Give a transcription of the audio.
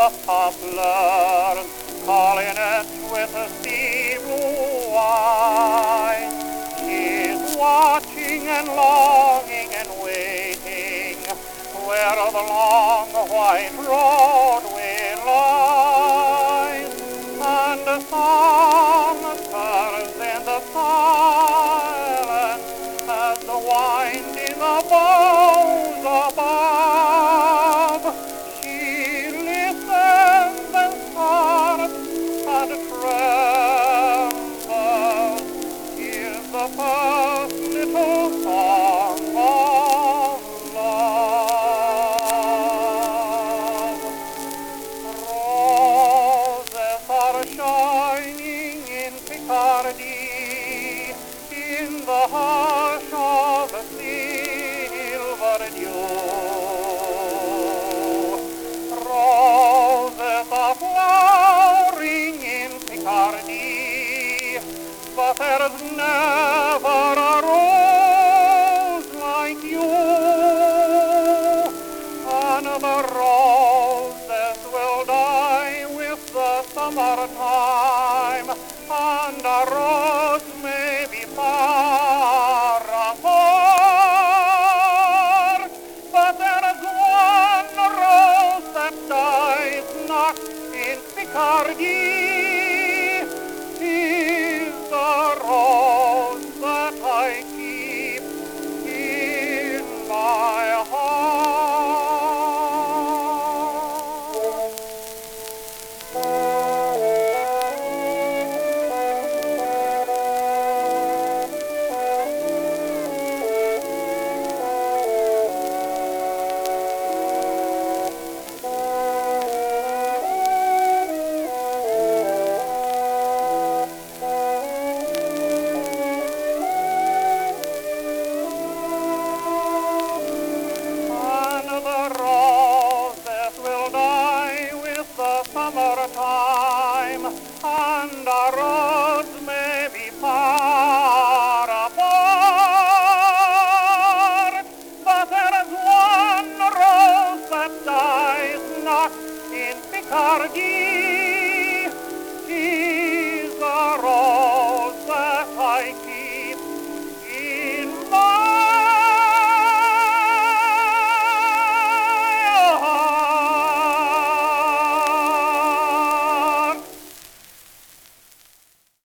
the poplars, calling it with a sea blue eyes. She's watching and longing and waiting where the long white roadway lies, and a song stirs in the silence as the winding boughs above. She listens and starts and trembles. Here's the first little song of love. Roses are shining in Picardy, in the hush of the silver dew. Roses are flowering in Picardy, but there's never a rose like you. And the roses will die with the summertime, and a rose may be far apart, but there is one rose that dies not in Picardy. Is the rose that I keep in my heart. Summertime, and our roads may be far apart, but there is one rose that dies not in Picardy.